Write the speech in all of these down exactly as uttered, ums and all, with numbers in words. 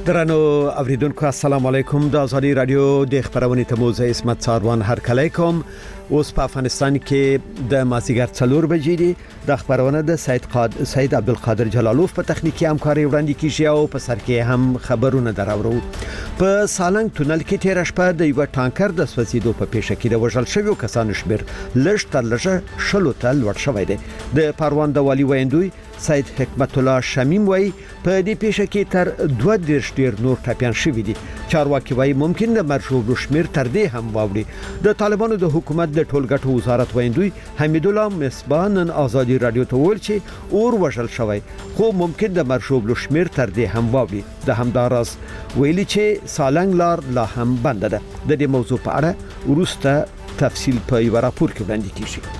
درنو اوریدونکو السلام علیکم. د ازادي رادیو د خبرونې ته موزه اسمت څاروان هر کله کوم. اوس په افغانستان کې د مازیګر څلور بجې دي. د خبرونه د سید قاد سید عبدالقادر جلالوف په تخنیکی همکاري وړاندې کیږي او په سر کې هم خبرونه دراوړو. په سالنګ تونل کې تیر شپه د یو ټانکر د سوځیدو په پیښه کې د وژل شویو کسانو شمېر لږ تر لږه شلو ته لوړ شوی دی. د پروان د والی ویندوی سید حکمت الله شمیم وای په دې پیښه کې تر دوه دیرش ډیر نور ټاپیان شوی دي. چارواکي وای ممکن د مرشوب شمیر تر دې هم واوړي. د طالبانو د حکومت د ټولګټو وزارت ویندوی حمید الله مصباح ازادي رادیو ته ویل چې اور وژل شوی خو ممکن د مرشوب شمیر تر دې هم واوړي. د همداراز ویلي چې سالنګ لار لا هم بند ده. د دې موضوع په اړه ورسته تفصیل په یو راپور کې وړاندې کیږي.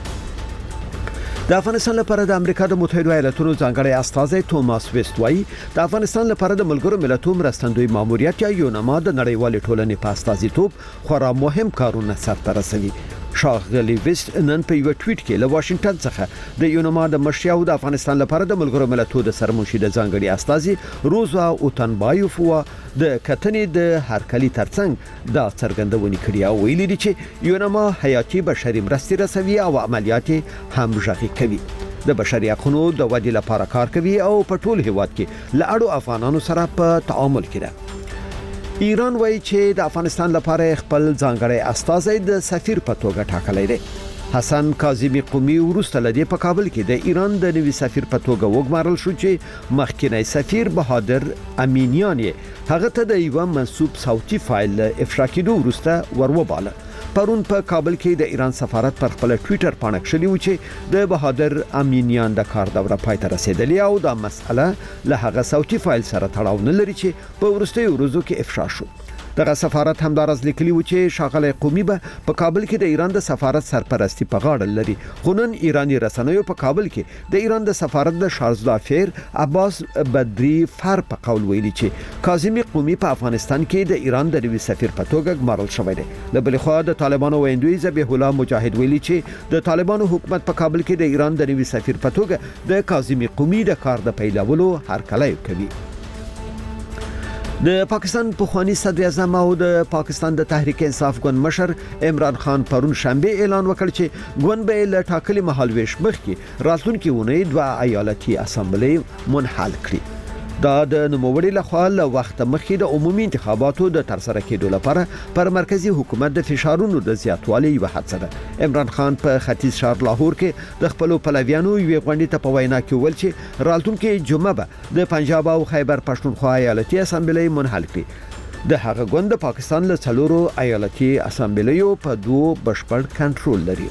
د افغانستان لپاره د امریکا د متحده ایالاتونو ځانګړی استازی توماس ویست وایي د افغانستان لپاره د ملګرو ملتونو مرستندوی ماموریت یا یونما د نړیوال ټولنې په استازیتوب خورا مهم کارونه سرته رسوي. شاغلی ویست نن په یو ټویټ کې له واشنگټن څخه د یونما د مشر او د افغانستان لپاره د ملګرو ملتونو د سرمنشي د ځانګړي استازي روزا اوتنبایوف د کتنې د هرکلي ترڅنګ د څرګندونې کړې او ویلي دي چې یونما حیاتي بشري مرستې رسوي او عملیات هم ژغوري کوي. د بشري حقوقو د ودې لپاره کار کوي او په ټول هیواد کې لاړو افغانانو سره په تعامل کې ده. ایران وایي چې د افغانستان لپاره خپل ځانګړی استازی د سفیر په توګه ټاکلی دی. حسن کاظمی قومي ورسته لدی په کابل کې د ایران د نوي سفیر په توګه وګمارل شو چې مخکینی سفیر بهادر امینیان هغه ته د یو منسوب صوتي فایل افشا کېدو ورسته وروباله. پرون په کابل کې د ایران سفارت پر خپل ټویټر باندې کړلی و چې د بهادر امینیان د کار دوره پای ته رسیدلی او دا مسأله له هغه صوتي فایل سره تړاو نه لري چې په ورستیو ورځو کې افشا شو. دغه سفارت همدارز لیکلی و چې شاغلی قومي به په کابل کې د ایران د سفارت سرپرستی په غاړه لري. خو نن ایرانی رسنیو په کابل کې د ایران د سفارت د شارزلا فیر عباس بدری فر په قول ویلي چې کاظمی قومي په افغانستان کې د ایران د نوي سفیر په توګه ګمارل شوی دی. له بل خوا د طالبانو ویندوی ذبیح الله مجاهد ویلي چې د طالبانو حکومت په کابل کې د ایران د نوي سفیر په توګه د کاظمی قومي د کار د پیلولو هرکلی کوي. د پاکستان پخوانی صدر اعظم او د پاکستان د تحریک انصاف ګوند مشر عمران خان پرون شنبه اعلان وکړ چې ګوند به له ټاکلي مهالويش مخکې راتلونکي ونې دوه ایالتي اسامبلې منحل کړي. دا د نوموړي لخوا له وخت مخکې د عمومي انتخاباتو د ترسره کېدو لپاره پر مرکزی حکومت د فشارونو د زیاتوالي یو هڅه ده. عمران خان په ختیځ ښار لاهور کې د خپل پلویانو یو غونډې ته په وینا کې ویل چې راتلونکي جمعه به د پنجاب او خیبر پښتونخوا ایالتي اسامبلې منحل کړي. د هغه ګوند د پاکستان له څلورو ایالتي اسامبلیو په دوه بشپړ کنټرول لري.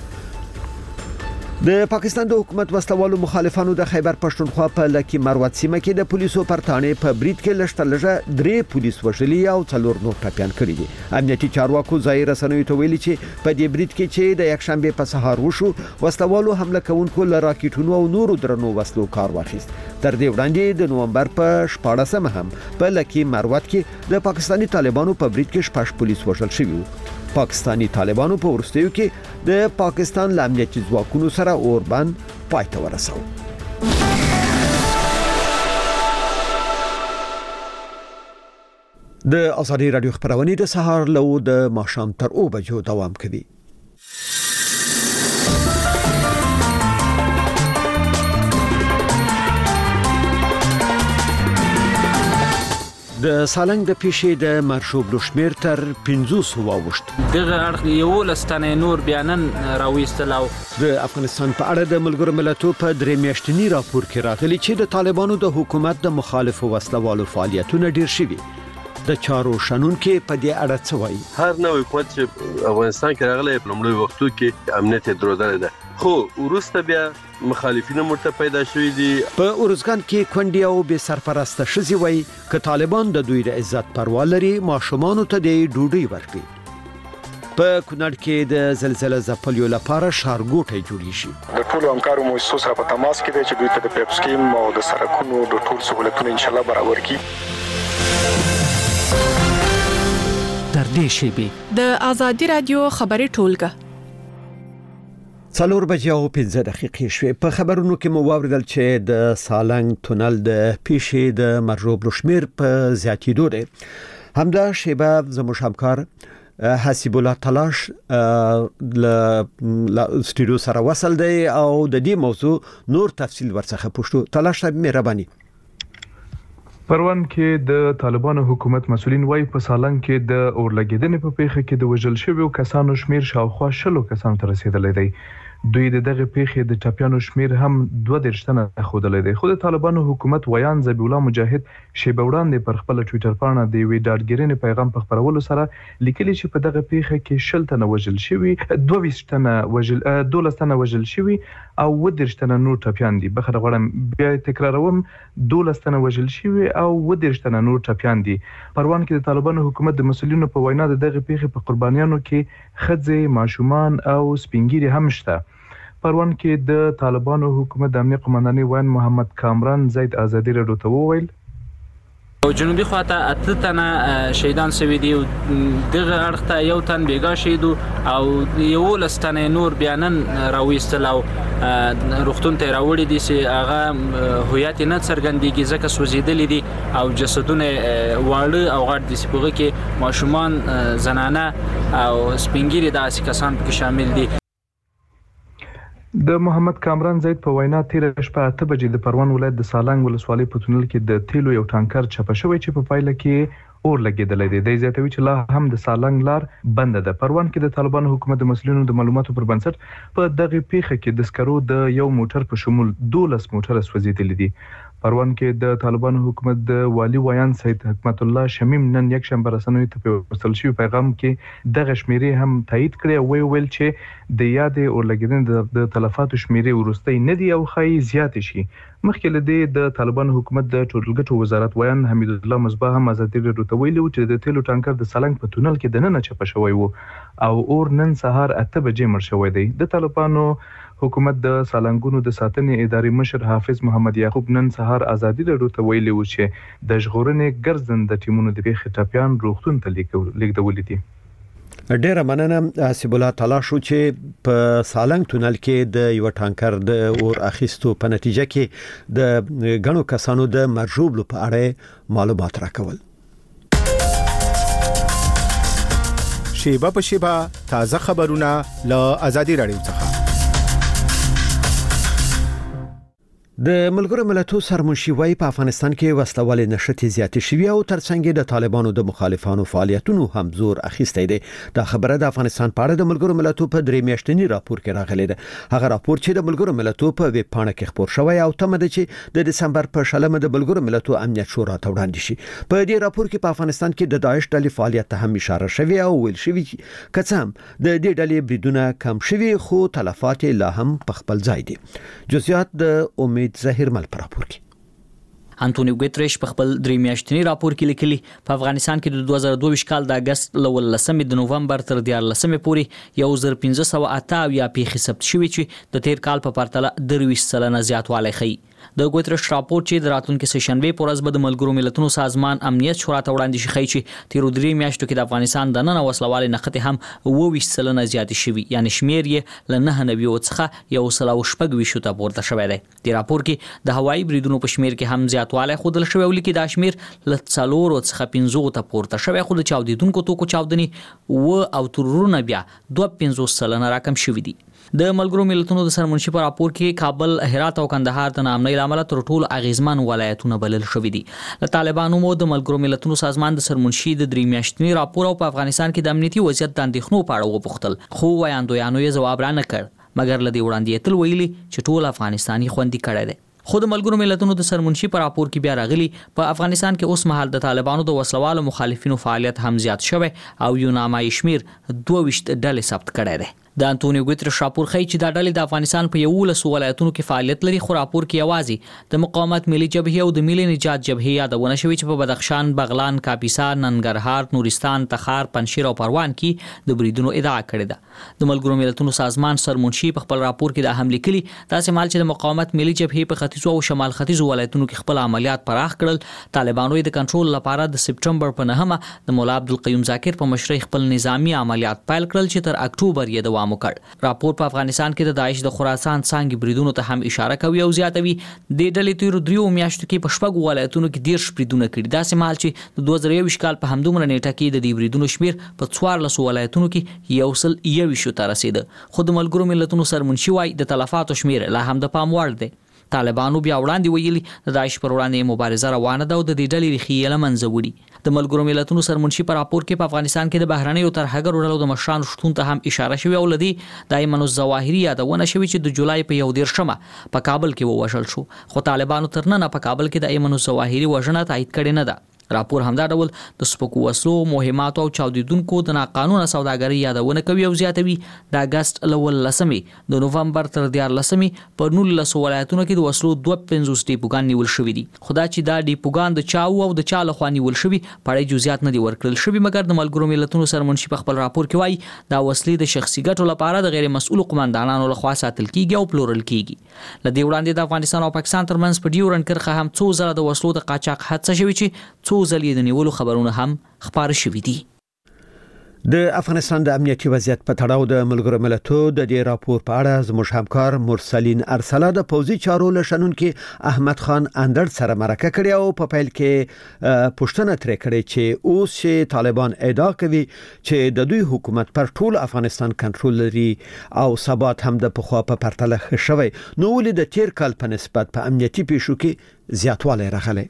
د پاکستان د حکومت وسلوالو مخالفانو د خیبر پښتونخوا په لکی مروت سیمه کې د پولیسو پرتانې په بریټ کې لشتل لږه درې پولیس وژلي او څلور نور ټاپیان کړي دي. امنیتي چارواکو ځای رسنیو ته ویلي چې په دې بریټ کې چې د یک شنبه په سهار وشو وسلوالو حمله کوونکو له راکټونو او نورو درنو وسلو کار واخیست. تر دې وړاندې د نومبر په شپاړسمه هم په لکی مروت کې د پاکستاني طالبانو په بریټ کې شپږ پولیس وژل شوي وو. پاکستانی طالبانو په ورستیو کې د پاکستان امنیتي ځواکونو سره اوربند پای ته ورساو. د ازادي رادیو خبرونه د سهار له د ماښام تر او بجو دوام کوي. د سالنګ د پیښې د مرشوب شمیر تر پنځوس واوښت. دغه اړخ یو لستنه نور بیانن راويستل او د افغانستان په اړه د ملګرو ملتونو په درې میاشتنی راپور کې راغلي چې د طالبانو د حکومت د مخالفو وسلوالو فعالیتونه ډیر شوي. د چارو شنن کې په دې اړه څه وایي؟ هر نوې حکومت چې افغانستان کې راغلی په لومړي وختو کې امنیت درودل ده خو ورسته بیا مخالفین مرته پیدا شوي دي. په اورزګان کې کونډي او به سرپرسته شزي وایي ک طالبان د دوی د عزت پروا لري ماشومان ته د ډوډۍ ورکړي. په کونړ کې د زلزلې ځپلو لپاره ښارګوټي جوړی شي. د ټولو همکارو مؤسسو سره په تماس کې دي چې دوی ته د پیپ سکیم او د سرکونو د ټول سہولتونو ان شاء الله برابر کړي. در دې شیبې د ازادي رادیو خبري ټولګه څلور بجې او پنځه دقیقې شوې. په خبرونو کې مو واوریدل چې د سالنګ تونل د پیښې د مرجوب شمیر په زیاتېدو دی. همدا شیبه زموږ همکار حسیب الله تلاش ل استودیو سره وصل دی او د دې موضوع نور تفصیل ورڅخه پوښتو. تلاش صاحب مهرباني. پروان کې د طالبانو حکومت مسولین وايي په سالنګ کې د اورلګیدنې په پیښه کې د وژل شویو کسانو شمیر شاوخوا شلو کسانو ته رسیدلی دی. دوی د دغه پیښې د ټاپیانو شمیر هم دوه دېرش تنه ښودلی دی. خو د طالبانو حکومت ویان ذبیح الله مجاهد شیبه وړاندې پر خپل ټویټر پاڼه د یوې ډاډګیرنې پیغام په خپرولو سره لیکلي چې په دغه پیښه کې شل تنه وژل شوي، دوه ویشت تنه وژل دولس تنه وژل شوي او اووه دېرش تنه نور ټاپیان دي. بخښنه غواړم بیا تکراروم، دولس تنه وژل شوي او اووه دېرش تنه نور ټاپیان دي. پروان کې د طالبانو حکومت د مسؤلینو په وینا د دغه پیښې په قربانیانو کې ښځې، ماشومان او سپینګیري هم شته. پروان کې د طالبانو حکومت د امنیت قومندانۍ ویان محمد کامران زید ازادي راډیو ته وویل او جنوبي خواته اته تنه شهیدان شوي دي. دغه اړخ ته یو تن بیګا شهید او یولس تنه نور بیا نن راوېستل او روغتون ته راوړي دي چې هغه هویت نه څرګندېږي ځکه سوځېدلي دي او جسدونه واړه او غټ دي. سپوږه کې ماشومان، زنانه او سپینګیري داسې کسان پکې شامل دي. د محمد کامران زید په وینا تیر شپه اته بجې د پروان ولایت د سالنګ ولسوالۍ په تونل کې د تیلو یو ټانکر چپه شوی چې په پایله کې اور لګیدلی دی. د زیاتوي چې لا هم د سالنګ لار بنده ده. پروان کې د طالبانو حکومت د مسؤلینو د معلوماتو پر بنسټ په دغه پیښه کې د سکرو د یو موټر په شمول دولس موټر سوځېدلي دي. پروان کې د طالبانو حکومت د والی ویان سید حکمت الله شمیم نن یک شنبه رسنیو ته په وصل شوی پیغام کې دغه شمیرې هم تایید کړي او ویل چې د یادې اورلګیدنې د تلفاتو شمیرې ورستۍ نه دي او ښایي زیاتې شي. مخکې له دې د طالبانو حکومت د ټولګټو وزارت ویان حمید الله مصباح هم ازادي راډیو ته ویلي چې د تیلو ټانکر د سالنګ په تونل کې د ننه چپه شوی وو او اور نن سهار اته بجې مړ شوی دی. د طالبانو حکومت د سالنګونو د ساتنې ادارې مشر حافظ محمد یعقوب نن سهار ازادي راډیو ته ویلي و چې د ژغورنې ګرځنده ټیمونو د پیښې ټاپیان روغتون ته لیږدولي دي. ډیره مننه حسیب الله تعالی شو چې په سالنګ تونل کې د یو ټانکر د اور اخیستو په نتیجه کې د غنو کسانو د مرجوب په اړه معلومات راکول. شیبه په شیبه تازه خبرونه له ازادي راډیو څخه. د ملګرو ملتونو سرمنشي وايي په افغانستان کې وسلوالې نشټې زیاتې شوي او ترڅنګ د طالبانو د مخالفانو فعالیتونو هم زور اخیستی دی. دا خبره د افغانستان په اړه د ملګرو ملتونو په درې میاشتنی راپور کې راغلې ده. هغه راپور چې د ملګرو ملتونو په ویب پاڼه کې خبر شوی او تمه ده چې د دسمبر په شلمه د ملګرو ملتونو امنیت شورا ته وړاندې شي. په دې راپور کې په افغانستان کې د داعش ډلې فعالیت ته هم اشاره شوی او ویل شوی چې کڅم د دې ډلې بریدونه کم شوي خو تلفات لا هم په خپل ځای دي. جزئیات د امید ظاهر مل پر راپور کې. انټونیو ګوتریش په خپل درې میاشتنی راپور کې لیکلي په افغانستان کې د دوه زره دوه ویشت کال د اگست ل ولسمې د نوومبر تر دیارلسمې پورې یو زر پنځه سوه اته اویا پیښې ثبت شوې چې د تیر کال په پرتله درویشت سلنه زیاتوالی ښیي. د ګوتریش راپور چې د راتلونکي سشنبه پر ورځ به د ملګرو ملتونو سازمان امنیت شورا ته وړاندې شي ښیي چې تیر درې میاشتو کې د افغانستان د نن وسلوالې نښتې هم اووه ویشت سلنه زیاتې شوي، یعنی شمیر یې له نهه نوي څخه یو سل او شپږ ویشتو ته پورته شوی دی. د راپور کې د هوایي بریدونو په شمیر کې هم زیاتوالی ښودل شوی او لیکي دا شمیر له څلورو څخه پنځو ته پورته شوی، خو د چاودیدونکو توکو چاودنې اووه او ترورونه بیا دوه پنځوس سلنه راکم شوي دي. د ملګرو ملتونو د سرمنشي په راپور کې کابل، هرات او کندهار د ناامنۍ له امله تر ټولو اغیزمن ولایتونه بلل شوي دي. له طالبانو مو د ملګرو ملتونو سازمان د سرمنشي د درې میاشتني راپور او په افغانستان کې د امنیتي وضعیت د اندېښنو په اړه وپوښتل، خو ویاندویانو یې ځواب را نه کړ، مګر له دې وړاندې یې تل ویلي چې ټول افغانستاني خوندي کړی دی. خو د ملګرو ملتونو د سرمنشي په راپور کې بیا راغلي په افغانستان کې اوس مهال د طالبانو د وسلوالو مخالفینو فعالیت هم زیات شوی او یو نامایي شمیر دوه ویشت ډلې ثبت کړی دی. د انټونیو ګوتریش راپور ښیي چې دا ډلې د افغانستان په یولسو ولایتونو کې فعالیت لري، خو راپور کې یوازې د مقاومت ملي جبهې او د ملي نجات جبهې یادونه شوې چې په بدخشان، بغلان، کاپیسا، ننګرهار، نورستان، تخار، پنجشیر او پروان کې د بریدونو ادعا کړې ده. د ملګرو ملتونو سازمان سرمنشي په خپل راپور کې دا هم لیکلي داسې مهال چې د مقاومت ملي جبهې په ختیځو او شمال ختیځو ولایتونو کې خپل عملیات پراخ کړل، طالبانو د کنټرول لپاره د سپټمبر په نهمه د مولا عبدالقیوم ذاکر په مشرۍ خپل نظامی عملیات پیل کړل چې تر اکتوبر یې دوام دوام وکړ. راپور په افغانستان کې د داعش د خراسان څنګه بریدونو ته هم اشاره کوي او زیاتوي د ډلې تیر دریو میاشتو کې په شپږ ولایتونو کې ډیر بریدونه کړي. دا سمال چې د دوه زره یو کال په همدومره نیټه کې د دې بریدونو شمیر په څوارلس ولایتونو کې یو سل یو شو ته رسیده. خو د ملګرو ملتونو سرمنشي وايي د تلفاتو شمیر لا هم د پام وړ دی. طالبانو بیا وړاندې ویلي د داعش پر وړاندې مبارزه روانه ده او د دې ډلې ریښې له منځه وړي. د ملګرو ملتونو سرمنشي پر راپور کې په افغانستان کې د بهرنیو ترهګرو ډلو د مشرانو شتون ته هم اشاره شوې او لدی د ایمن الظواهري یادونه شوې چې د جولای په یو دیرشمه په کابل کې ووژل شو. خو طالبانو تر نن په کابل کې د ایمن الظواهري وژنه تایید کړې نه ده. راپور همدا ډول د سپکو وسلو مهمات او چاودیدونکو د ناقانونه سوداګرۍ یادونه کوي او زیاتوي د اگست لول لسمې د نوفمبر تر دیار لسمې په نولس ولایتونو کې د وسلو دوه پنځوس ډیپوګان نیول شوې دي. خدا چې دا ډیپوګان د چاو او د چا لخوا نیول شوي پړې جزئیات نه دي ورکړل شوي، مګر د ملګرو ملتونو سرمنشي په خپل راپور کې وایي دا وسلې د شخصي ګټو لپاره د غیر مسؤل قومندانانو لخوا ساتل کیږي او پلورل کیږي. لدې وړاندې د افغانستان او پاکستان ترمنځ په ډیورن کرښه هم څو ځله د وسلو د قاچاق حادثه شوې چې څو ځلې د نیولو خبرونه هم خبر شوي دي. د افغانستان د امنیتي وضعیت په تړاو د ملګرو ملتونو د دې راپور په اړه زموږ همکار مرسلین ارسلا د پوزي چارو لشنونکو احمد خان اندر سره مرکه کړې او په پیل کې پوښتنه ترې کړې چې اوس چې طالبان ادعا کوي چې د دوی حکومت پر ټول افغانستان کنټرول لري او ثبات هم د پخوا په پرتله ښه شوی، نو ولې د تیر کال په نسبت په امنیتي پیښو کې زیاتوالی راغلی؟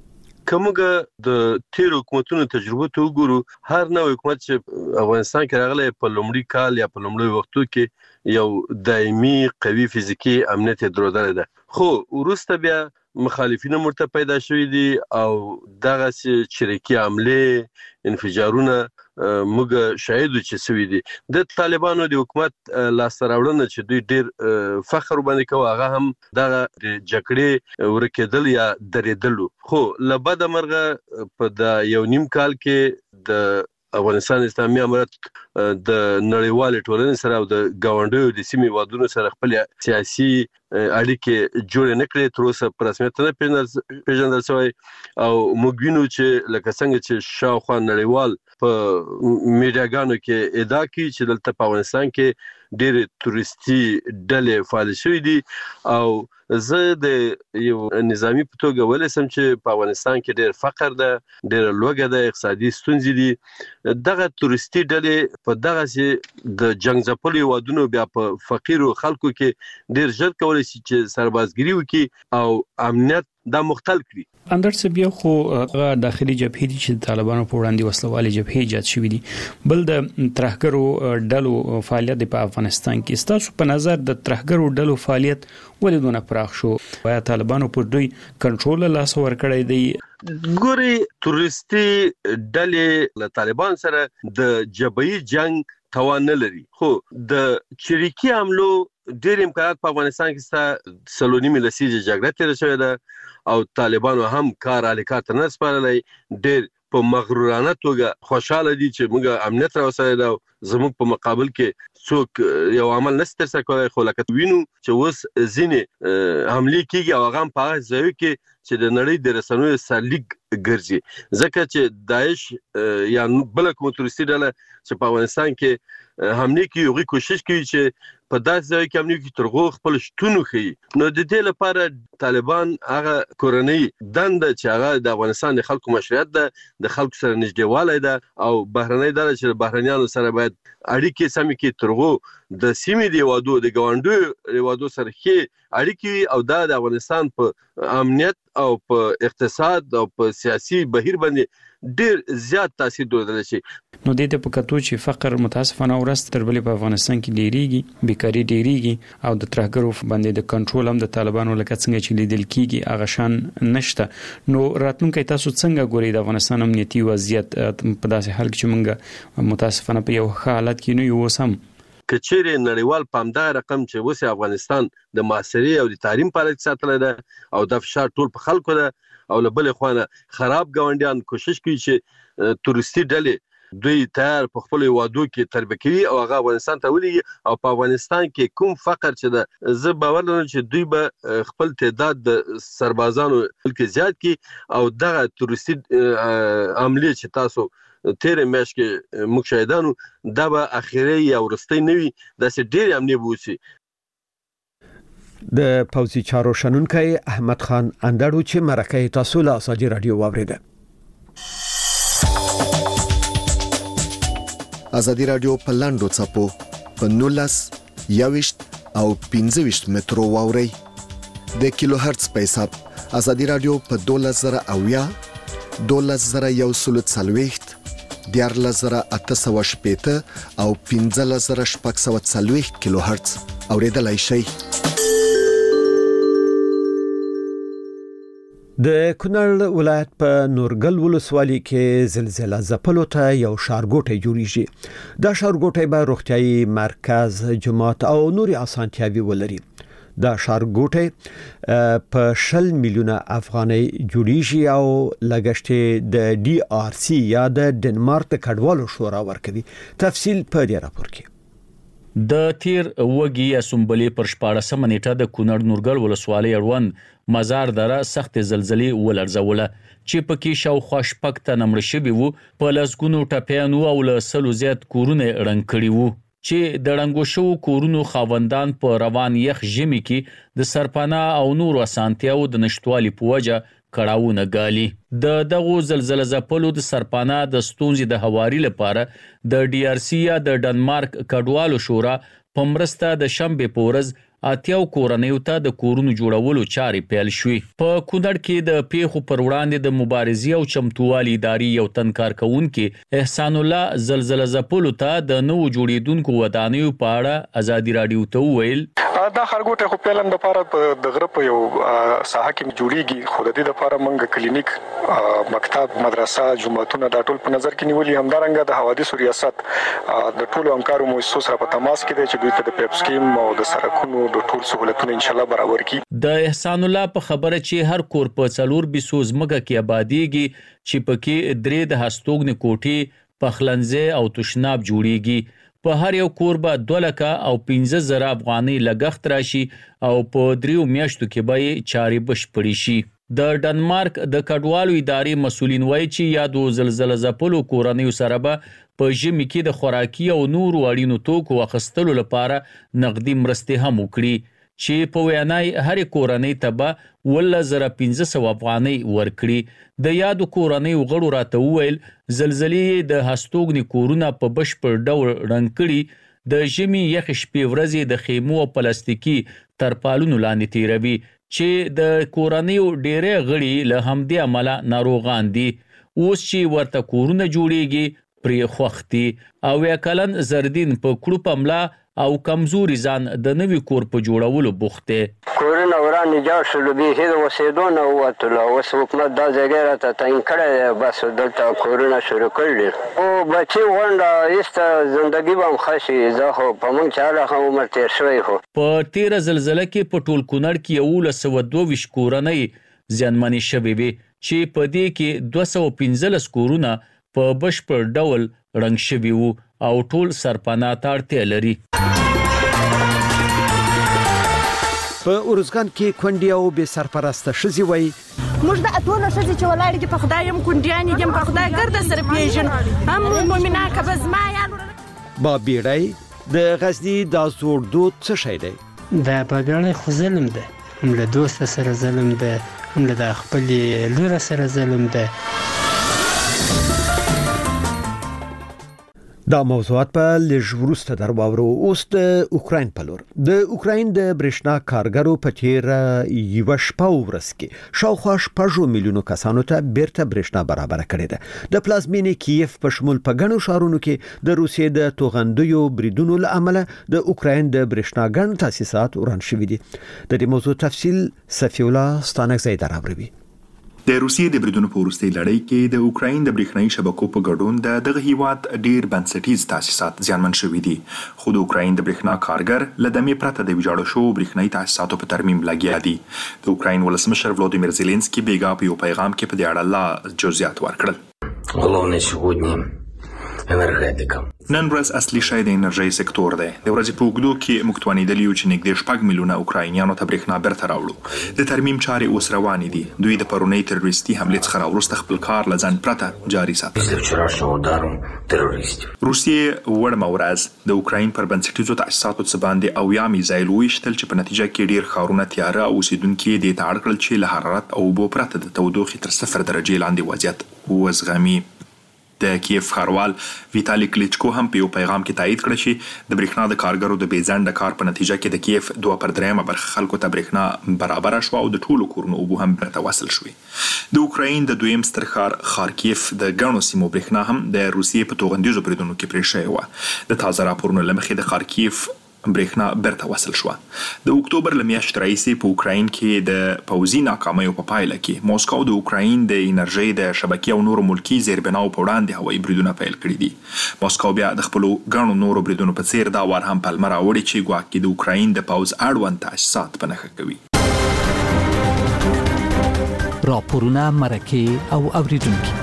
کومګه د تیر حکومتونو تجربه ته وګورو، هر نوې حکومت چې افغانستان کې راغلی په لومړي کال یا په لومړي وختو کې یو دایمي قوي فزیکی امنیت درلودل ده، خو وروسته بیا مخالفین مرته پیدا شوي دي او دغه چریکي حمله انفجارونه موږ شاهد چې سوي دي. د طالبانو د حکومت لاسته راوړنه چې دوی ډیر فخر باندې کوي هغه هم دغه د جګړې ورکېدل یا درېدل، خو لبد مرغه په د یو نیم کال کې د افغانستان اسلامي امارت د نړیوال ټولنې سره او د گاونډیو د سیمې وادونو سره خپل سیاسي اړیکې جوړ نه کړې، تر اوسه په رسمیت نه پیژندل شوی او موږ وینو چې لکه څنګه چې شاوخوا نړیوال په میډیاګانو کې ادعا کوي چې دلته په افغانستان کې ډېر تورستي ډلې فعال شوي دي او زه د یو نظامی په توګه ولې سم چې په افغانستان کې ډېر فقر ده، ډېر لوږه ده، اقتصادي ستونزې دي. دغه تورستي ډلې په دغه سي د جنگ ځپلو وادونو بیا په فقیرو خلکو کې ډېر ژر کولای شي چې سربازګري وکړي او امنیت دا مختل کړي. اندر څه بیا خو داخلي جبهې دي چې طالبانو په وړاندې وسلوالي جبهې ایجاد شوې دي، بل د ترهګرو ډلو فعالیت په افغانستان کې ستاسو په نظر د ترهګرو ډلو فعالیت ولې دونه پراخ شو؟ وايي طالبانو پر دوی کنټرول لاس ورکړی دی؟ ګوري تورستي ډلې له طالبان سره د جبهې جنگ توان نه لري، خو د چریکي حملو ډېر امکانات په افغانستان کې ستا سلونی لسیزه جګړه تیر شوې ده او طالبانو هم کار الیکات نه سپارلای، ډېر په مغرورانه توګه خوشاله دي چې موږ امنیت راوستل دا زموږ په مقابل کې څوک یو عمل نستر سره کوي، خو لکه وینو چې اوس ځینې حمله کیږي او هغه په هغه ځای کې چې د نړۍ د رسنیو سرلیک ګرځي، ځکه چې داعش یا بل کوم تورستي ډله چې په افغانستان کې حمله کوي هغه کوشش کوي چې په داسې ځای کې حمله کوي ترغو خپل شتون خي. نو د دې لپاره طالبان هغه کورنۍ دنده چې هغه د افغانستان د خلکو مشروعیت ده، د خلکو سره نږدېوالی ده او بهرنۍ ډله چې بهرنیانو سره باید اړیکې سمې کړي، ترغو د سیمې د وادو د ګاونډیو وادو سره ښې اړیکې او دا د افغانستان په امنیت او په اقتصاد او په سیاسي بهیر باندې ډېر زیات تاثیر درلودلی شي. نو د دې په کتو چې فقر متاسفانه ورځ تر بلې په افغانستان کې ډېریږي، بیکاري ډېریږي او د ترهګرو باندې د کنټرول هم د طالبانو لکه څنګه چې لیدل کیږي هغه شان نشته، نو راتلونکي تاسو څنګه ګورئ د افغانستان امنیتي وضعیت په داسې حال کې چې موږ متاسفانه په یو ښه حالت کې نه یو اوس هم؟ کچېرې نړیوال پامدار رقم چې اوس افغانستان د معاصري او د تعلیم په اړه ساتل ده او د فشار ټول په خلکو ده او له بلې خوانه خراب ګاونډیان کوشش کوي چې تورستي ډلې دوی تیار په خپل وادو کې تربیه کوي او هغه افغانستان ته ولېږي او په افغانستان کې کوم فقر چې ده زه باور لرم چې دوی به خپل تعداد د سربازانو بلکې زیات کی او دغه تورستي عملیه چې تاسو تیر میاشت کې موږ شاهدانو دا به اخیری یا ورستۍ نوي داسې ډېر امنیه بوسي. د پوزي چارو شنونکي احمد خان اندړو چې مرکه تاسو له ازادي رادیو واوریده. ازادي رادیو په لاندو چپو په نولس یاوشت او پنځه مترو واوري د کیلو هرتز په حساب. ازادي رادیو په دولس زره اویا دولس زره یو سلو څلوېښت دیارلس زره اته سوه شپېته او پنځلس زره شپږ سوه څلوېښت کیلو هرتز اوریدلای شئ. د کونړ ولایت په نورګل ولسوالۍ کې زلزلہ ځپلو ته یو ښارګوټی جوړیږي. دا ښارګوټی به روغتیايي مرکز، جومات او نورې اسانتیاوي ولري. دا ښارګوټی په شل میلیونه افغانۍ جوړیږي او لګښت د ډي آر سي یا د ډنمارک د کډوالو شورا ورکوي. تفصیل په دې راپور کې. د تیر وګي یا سنبلې پر شپاړسمه نیټه د کونړ نورګل ولسوالۍ اړوند مزار دره سخت زلزلې ولړزوله چې پکې شاوخوا شپږ تنه مړه شوي وو. په لسګونو ټپیانو او له سلو زیات کورونه ړنګ کړي وو چې د ړنګو شوو کورونو خاوندان په روان یخ ژمي کې د سرپناه او نورو اسانتیاو د نشټوالي په وجه کړاوونه ګالي. د دغو زلزلہ ځپلو د سرپناه د ستونزې د هواري لپاره د ډي آر سی یا د ډنمارک کډوالو شورا په مرسته د شنبې په ورځ اتیاو کورنیو ته د کورونو جوړولو چارې پیل شوې. په کونړ کې د پیښو پر وړاندې د مبارزې او چمتووالي ادارې یو تن کارکونکي احسان الله زلزلہ ځپلو ته د نوو جوړیدونکو ودانیو په اړه ازادي رادیو ته وویل دا خرګوټه خو پیلن د لپاره په دغه په یو ساحه کې جوړیږي. خو د دې لپاره موږ کلینیک، مکتب، مدرسه، جوماتونه دا ټول په نظر کې نیولي. همدارنګه د حوادثو ریاست د ټولو همکارو مؤسسو سره په تماس کې دی چې دوی ته د پیپ سکیم او د سرکونو د ټول سہولتونه ان شاء الله برابر کړي. د احسان الله په خبره چې هر کور په څلور بیسو ځمکه کې آبادیږي چې پکې درې د هستوګنې کوټې، پخلنځي او تشناب جوړیږي. په هر یو کور به دوه لکه او پنځه زره افغانۍ لګښت راشي او په دریو میاشتو کې به یې چارې بشپړې شي. د ډنمارک د کډوالو ادارې مسولین وایي چې یادو زلزلہ ځپلو کورنیو سره به په ژمي کې د خوراکي او نورو اړینو توکو اخیستلو لپاره نقدي مرستې هم وکړي چې په ویانای هر کورنۍ ته به ولس زره پنځه سوه افغانۍ ورکړي. د یادو کورنیو غړو راته وویل زلزلې د هستوګنې کورونه په بشپړ ډول ړنګ کړي. د ژمي یخ شپې ورځې د خیمو او پلاستیکي ترپالونو لاندې تیروي چې د کورنیو ډېری غړي له همدې عمله ناروغان دي. اوس چې ورته کورونه جوړیږي پرې خوښ دي. او یا کلن زردین په کړو پملا او کمزوري ځان د نوي کور په جوړولو بوخت دی. کورونه ورانې جوړ شول، بیخي د اوسېدو نه ووتلو. اوس حکومت دا ځای راته تعیین کړی دی، بس دلته کورونه شروع کړي او بچي غونډه ایسته زندګي به هم ښه شي. زه خو په موږ چې هغه عمر تېر شوی. خو په تیره زلزله کې په ټول کونړ کې یولس سوه دوه ویشت کورنۍ زیانمنې شوې وې چې په دې کې دوه سوه پنځلس کورونه په بشپړ ډول ړنګ شوي وو او ټول سرپناه ته اړتیا لري. په اورزګان کې کونډې او بې سرپرسته ښځې وایي موږ د اتونه ښځې چې ولاړې دي په خدای یم کونډیانې دي په خدای ګرده سره پیژنو هم مؤمنه که به زما یا با بیړی د غزني دا زوړ دود څه شی دی؟ دا با بیړی خو ظلم ده، هم له دوسته سره ظلم ده، هم له د خپلې لوره سره ظلم ده. دا موضوعات په لږ وروسته در واورو. اوس د اوکراین په لور د اوکراین د برېښنا کارګرو په تیره یوه شپه ورځ کې شاوخوا شپږو میلیونو کسانو ته بیرته برېښنا برابره کړې ده. د پلازمینې کیف په شمول په ګڼو ښارونو کې د روسیې د توغندیو بریدونو له امله د اوکراین د برېښنا ګڼ تاسیسات وران شوي دي. د دې موضوع تفصیل صفی الله ستانکزی دراوروي. د روسیې د بریدونو په وروستۍ لړۍ کې د اوکراین د برېښنايي شبکو په ګډون د دغه هیواد ډیر بنسټیز تاسیسات زیانمن شوي دي. خو د اوکراین د برېښنا کارګر له دمې پرته د ویجاړو شوو برېښنايي تاسیساتو په ترمیم لګیا دي. د اوکراین ولسمشر ولودیمیر زيلنسکي بیګا په یو پیغام کې په دې اړه لا جزئیات ورکړل. Головне сьогодні енергетикам. نن ورځ اصلي شای د انرژي سکتور دی. د ورځې په اوږدو کې موږ توانیدلی یو چې نږدې شپږ میلیونه اوکراینیانو ته برېښنا بیرته راوړو. د ترمیم چارې اوس روانې دي. دوی د پرونۍ تروریستي حملې څخه راوروسته خپل کار له ځنډ پرته جاري ساتي. Після вчорашнього удару терористів. روسیې وړمه ورځ د اوکراین پر بنسټیزو تاسیساتو څخه باندې اویا میزایل وویشتل چې په نتیجه کې ډیر ښارونه تیاره او اوسیدونکي دې ته اړ کړل چې له حرارت او اوبو پرته د تودوخې تر صفر درجې لاندې وضعیت وزغمي. د کیف ښاروال ویتالي کلیچکو هم په یو پیغام کې تایید کړ چې د برېښنا د کارګرو د بېځنډه کار په نتیجه کې د کیف دوه پر دریمه برخه خلکو ته برېښنا برابره شوه او د ټولو کورونو اوبه هم بیرته وصل شوې. د اوکراین د دویم ستر ښار خارکیف د ګڼو سیمو برېښنا هم د روسیې په توغندیزو بریدونو کې پرې شوې وه. د تازه راپورونو له مخې د خارکیف برېښنا بیرته وصل شوه. د اکتوبر له میاشتې راهیسې په اوکراین کې د پوځي ناکامیو په پایله کې موسکو د اوکراین د انرژۍ د شبکې او نورو ملکي زیربناو په وړاندې هوایي بریدونه پیل کړي دي. موسکو بیا د خپلو ګڼو نورو بریدونو په څیر دا وار هم پلمه راوړې چې ګواکې د اوکراین د پوځ اړوند تاسیسات په نښه کوي. راپورونه مرکه او اوریدونکي.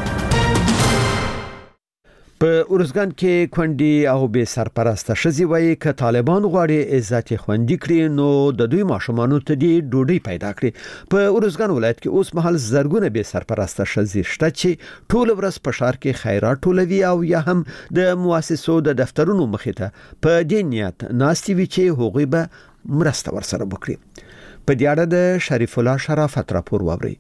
په ارزګان کې کونډي او بې سرپرسته ښځې وایي ک طالبان غواړي عزت خوندي کړي نو د دوی ماشومانو ته دی ډوډۍ پیدا کړي. په ارزګان ولایت کې اوس مهال زرګونه بې سرپرسته ښځې شته چې ټول ورځ په ښار کې خیرات ټولوي او یا هم د مؤسسو د دفترونو مخې ته په دې نیت ناستې وي چې هغوی به مرسته ورسره وکړي. په دې اړه د شریف الله شرافت راپور واوري.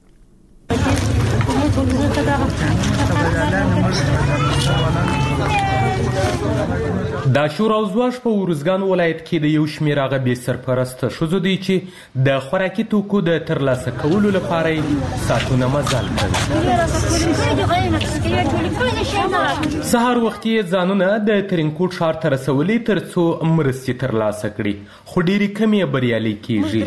دا شور او زواش په ورزګان ولایت کې د یو شمېر هغه بې سرپرسته ښځو دی چې د خوراکي توکو د ترلاسه کولو لپاره ساعتونه مزل کوي. سهار وخت یې ځانونه د ترینکوټ ښار ته رسولي تر څو مرستې ترلاسه کړي خو ډېرې کمې بریالۍ کېږي.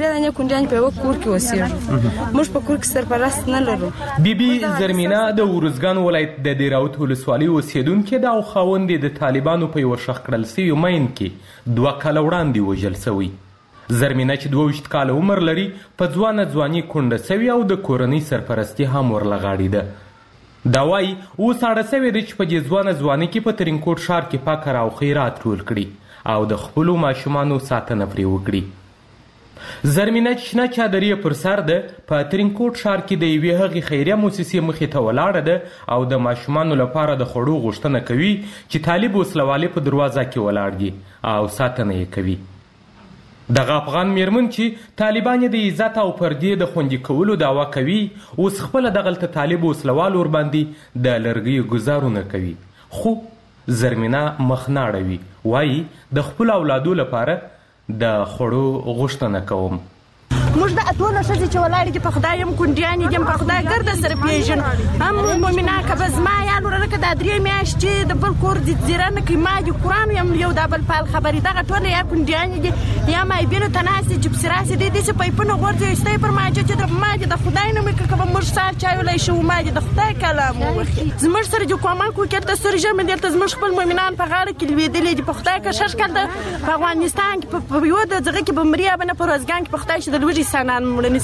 بیبي زرمینه د ورزګان ولایت د دیراوت ولسوالۍ اوسېدونکې ده او خاوند یې د طالبانو په یوه ښخ کړل سوي مین کې دوه کاله وړاندې وژل سوی. زرمینه چې دوه ویشت کاله عمر لري په ځوانه ځواني کونډه سوي او د کورنۍ سرپرستي هم ورله غاړې ده. دا وایي اوس اړه سوې ده چې په دې ځوانه ځواني کې په ترینکوټ ښار کې پاکه او خیرات ټول کړي او د خپلو ماشومانو ساتنه پرې وکړي. زرمینه چې شنه چادرې پر سر ده په ترینکوټ ښار کې د یوې هغې خیریه موسسې مخې ته ولاړه ده او د ماشومانو لپاره د خوړو غوښتنه کوي چې طالب وسلوالې په دروازه کې ولاړ دي او ساتنه یې کوي. دغه افغان میرمن چې طالبان یې د عزت او پردې د خوندي کولو دعوا کوي اوس خپله دغلته طالب وسلوال ورباندې د لرګیو ګزارونه کوي خو زرمینه مخ نه اړوي. وایي د خپلو اولادو لپاره د خوړو غوښتنه کوم. موږ د اتونه ښځې چې ولاړې دي په خدای یم کونډیانې دي په خدای ګرده سره پېژنو هم مؤمنه که به زما یالو لکه دا درې میاشتې د بل کور دي زیره نه کوي ما دي قرآن یم یو دا بل پال خبرې دغه ټوله یا کونډیانې دي یا مایبینو ته ناستې چې پسې راسې دی داسې پیپونه غورځي ایستی پر ماجه چې د ما دي د خدای نه مې که به موږ سهار چای ولی شو ما دي د خدای کلام ووخي زموږ سره دي کومک وکړي دلته ستوري ژمې دلته زموږ خپل مؤمنان په غاړه کې لوېدلي دي په خدای که شش کال د په افغانستان کې په یوه د هغه کې به مریا به نه په روزګان کې په خدای چې د لوږې سانان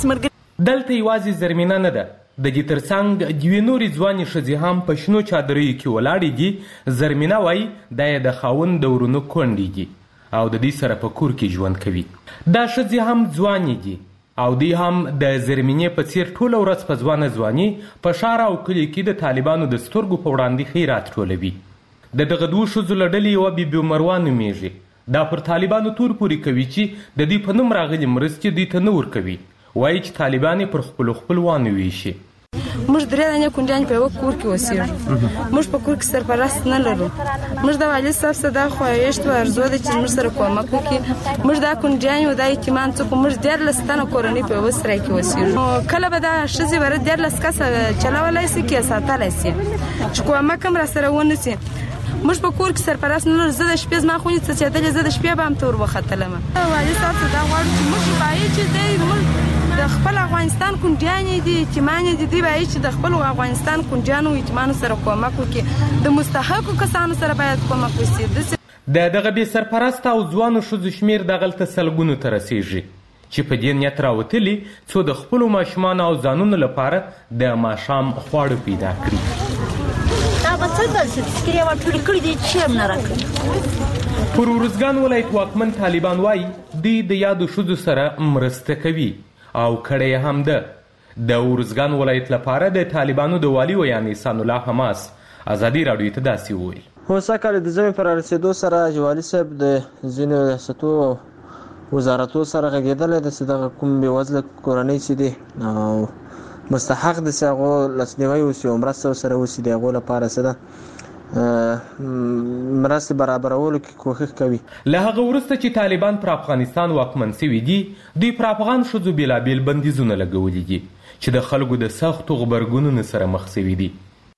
دلته یوازې زرمینه نه ده د دې ترڅنګ دوې نورې ځوانې ښځې هم په شنو چادریو کې ولاړې دي. زرمینه وایي دا یې د خاوند د ورونو کونډې دي او د دې سره په کور کې ژوند کوي. دا ښځې هم ځوانې دي او دوی هم د زرمینې په څیر ټوله ورځ په ځوانه ځواني په ښار او کلي کې د طالبانو د سترګو په وړاندې خیرات ټولوي. د دغه دوو ښځو له ډلې یوه بیبي مروه نومیږي. دا پر طالبانو تور پورې کوي چې د دوی په نوم راغلي مرستې دوی ته نه ورکوي. وایي چې طالبان پر خپلو خپلوانو ویشي. موږ درې دانې کونډیانې په یوه کور کې اوسېږو. موږ په کور کې سرپرست نه لرو. موږ د والي صاحب څخه دا خواهش و ارزو ده چې موږ سره کومک وکړي. موږ دا کونډیانې او دا یتیمان څوک موږ دیارلس تنه کورنۍ په یوه سرای کې اوسېږو. کله به دا ښځې به دیارلس کسه چلولی شي کې ساتلی شي چې کومک هم راسره ونه شي. موږ په کور کې سرپرست نه لرو. زه د شپې زما خونې څڅېدلې زه د شپې به هم ته ور وختلم. والي صاحب څخه دا غواړو چې موږ باید چې دی موږ د خپل افغانستان کونډیانې دي یتیمانې دي دوی باید چې د خپل افغانستان کونډیانو یتیمانو سره کومک وکړي. د مستحقو کسانو سره باید کومک وشي. د دغه بې سرپرسته او ځوانو ښځو شمېر دغلته سلګونو ته رسیږي چې په دې نیت راوتلي څو د خپلو ماشومانو او ځانونو لپاره د ماښام خواړه پیدا کړي. دا هغه څنګه سکري ور ټول کړی دي چې هم نه راکړي. پر ورزګان ولایت واکمن طالبان وایي دوی د یادو ښځو سره مرسته کوي او کړی هم ده. د ورزګان ولایت لپاره د طالبانو د والي یعنی سان الله حماس ازادي راډیو ته داسې وویل. هوسا کال د زمین پر رسیدو سره جوالي صاحب د ځینو ریاستو وزارتو سره غږېدل د صدغه کوم به وزله کورنۍ چې دي او مستحق د ساغو لسنیوي او سیو مرسته سره وسی دی غو لپاره سره مرسته برابرولو کې کوښښ کوي. له هغه وروسته چې طالبان پر افغانستان واکمن شوي دي دوی پر افغان ښځو بېلابېل بندیزونه لګولي دي چې د خلکو د سختو غبرګونونو سره مخ شوي دي.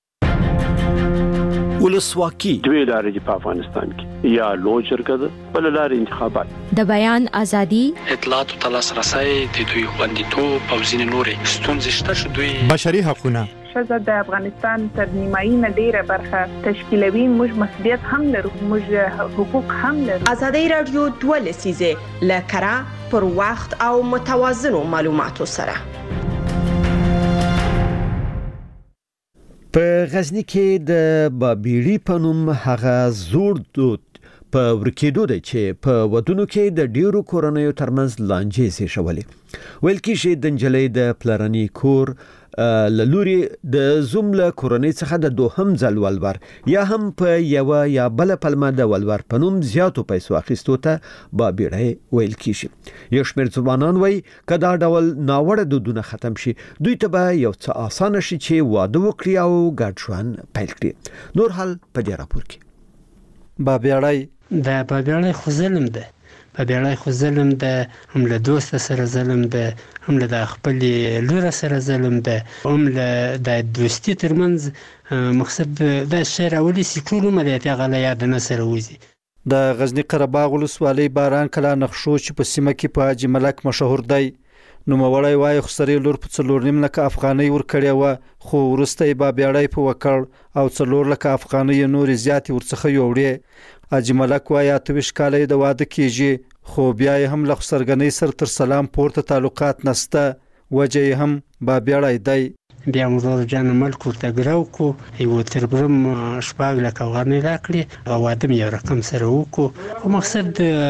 ولسواکي دوی لارې په افغانستان کې یا لوی جرګه ده بل لارې انتخابات د بیان ازادي اطلاعات او لاسرسي د دوی خوندیتوب او ځینې نورې ستونزې شته چې دوی بشري حقوقونه ښځه د افغانستان تر نیمایي نه ډیره برخه تشکیلوي. موږ مسؤلیت هم لرو، موږ حقوق هم لرو. ازادي راډیو دوه لسیزه لکرا پر وخت او متوازنو معلوماتو سره. په غزنی کې د بابیړي په نوم هغه زوړ دود په ورکېدو دی چې په ودونو کې د ډیرو کورنیو ترمنځ لانجې زیږولې. ویل کېږي د نجلۍ د پلرني کور لوري د زوم له کورنۍ څخه د دوهم ځل ولور یا هم په یو یا بل پلمه د ولور په نوم زیاتو پیسو اخیستو ته بابیړي ویل کېږي. یو شمېر ځوانان وایي که دا ډول ناوړه دودونه ختم شي دوی ته به یو څه اسانه شي چې واده وکړي او ګډ ژوند پیل کړي. نور حال په دې راپور کې. بابیړي د بابیړي خو ظلم ده. بابیړي خو ظلم ده، هم له دوست سره ظلم ده، هم له خپل لور سره ظلم ده، هم له د دوستي ترمنځ مقصد د شر اولی سکرو مليته غلا یاد نه سره وځي. د غزنی قرهباغ ولسوالۍ باران کلا نقشو چې په سیمه کې په حاجی ملک مشهور دی نو موړی وای خسرې لور په څلور نیم لک افغانۍ ور کړی و خو ورسته بابیړی په وکړ او څلور لک افغانۍ نور زیات ورڅخه یوړې. حاجی ملک وای اتوش کالې د واده کیږي خو بیا هم له خسرګنۍ سر تر سلام پورته تعلقات نسته وجه هم بابیړی دی. بیا موږ جان ملک ورته ګرو کو یو تربرم شپږ لکه افغانۍ راکړي او واده یو رقم سره وکړو او مقصد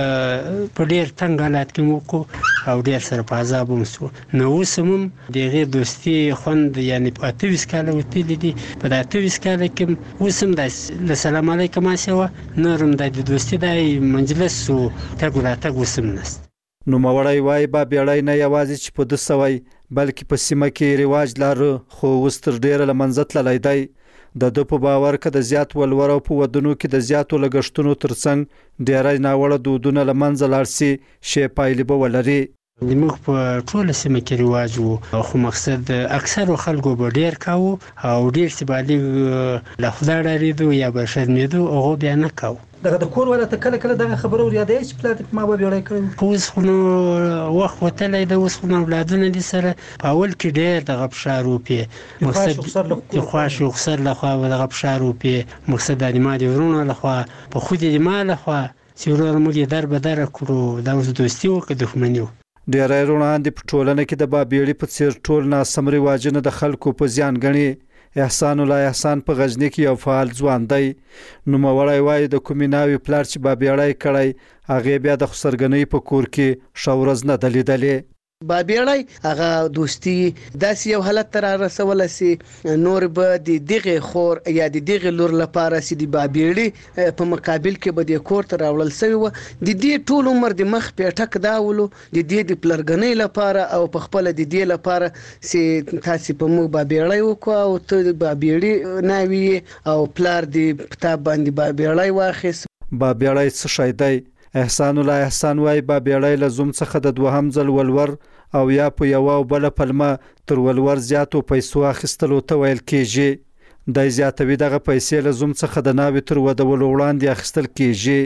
په ډیر تنګ حالت کې وکړو او ډیر سره په عذاب ومسو. نو وسمم دغه دوستي خوند یعنی په اتوس کاله وتلی دي په اتوس کاله کې وسم د سلام علیکم اسوا نورم د دوستي د مجلس او تګراته وسم نست. نو موړی وای بابیړی نه یوازې چې په د سوي بلکې په سیمه کې ریواج لاره خو وستر ډیر لمنځت لای دی. د د په باور کې د زیات ولور او په ودونو کې د زیاتو لګښتونو ترڅنګ ډیرای ناوړه دودونه لمنځه لاړ سي شی پایلې به ولري. موږ په ټول سیمه کې رواج وو خو مقصد اکثر خلکو به ډیر کاوه او ډیر چې باندې له خدای لريدو یا به شرمېدو او بیا نه کاوه. دغه د کور ولا ته کله کله دغه خبره وريادې چې پلات ما به ویړای کړو اوس خو نو وخت وتلې د اوس خو نو اولادونه دي سره په اول کې ډېر د غبشارو په مقصد د خواش او خسر له خوا د غبشارو په مقصد د مالي ورونو له خوا په خو دې مال له خوا چې ورور موږ در به در کړو دا اوس دوستي او که دښمني ډېر روان د پټولنه کې د بابیړي په څیر ټول ناسمري واجنه د خلکو په ځان غني. احسان الله احسان په غزنی کې یو فعال ځوان دی. نو موړی وای د کومیناوي پلار چې بابیړی کړی هغه بیا د خسرګنۍ په کور کې شاورز نه دلیدلې. بابیړی هغه دوستي داسې یو حالت تر رسول سي نور به د دغه خور یا د دغه لور لپاره سي د بابیړي په مقابل کې به د کور تر راول سوی و د دې ټول عمر د مخ په ټک داولو د دې د پلرګنۍ لپاره او په خپل د دې لپاره سي تاسو په مو بابیړی وکاو او ته د بابیړي ناوي او پلار د پتا باندې بابیړی واخیس. بابیړی څه شي دی؟ احسان الله احسان وای بابیړی لزوم څخه د دوهم ځل ولور او یا په یو او بل پلمه تر ولور زیاتو پیسو اخیستلو ته ویل کېږي. د زیاتوي دغه پیسې لزوم څخه د ناوي تر ودول وړاندې اخیستل کېږي.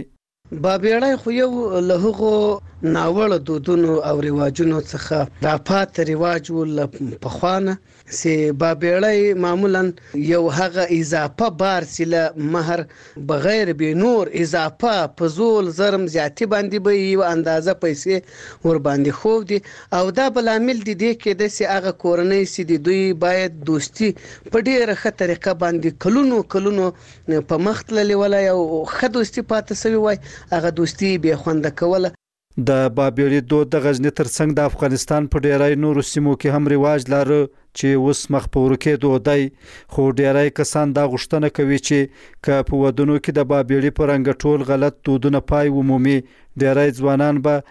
بابېړی خو یو له هغو ناوړه دودونو او رواجونو څخه راپات رواج ول په خوانه سي بابېړی معمولا یو هغه اضافه بار سله مہر بغیر به نور اضافه فزول زرم زیاتی باندې به یو اندازه پیسې ور باندې خو دي او دا بل عامل دي کې د سي هغه کورنۍ سي دي دوی باید دوستي په ډیره ښه طریقه باندې کلونو کلونو په مختللي ولا یو ښه دوستي پاتې سوی وای هغه دوستي به خوند کوله. د بابېړي دود د غزنی ترڅنګ د افغانستان په ډیرای نورو سیمو کې هم رواج لري چې اوس مخ په ورکېدو دی خو ډیرای کسان دا غوښتنه کوي چې که په ودونو کې د بابېړي په رنګ ټول غلط دودونه پای ومومي ډیرای ځوانان به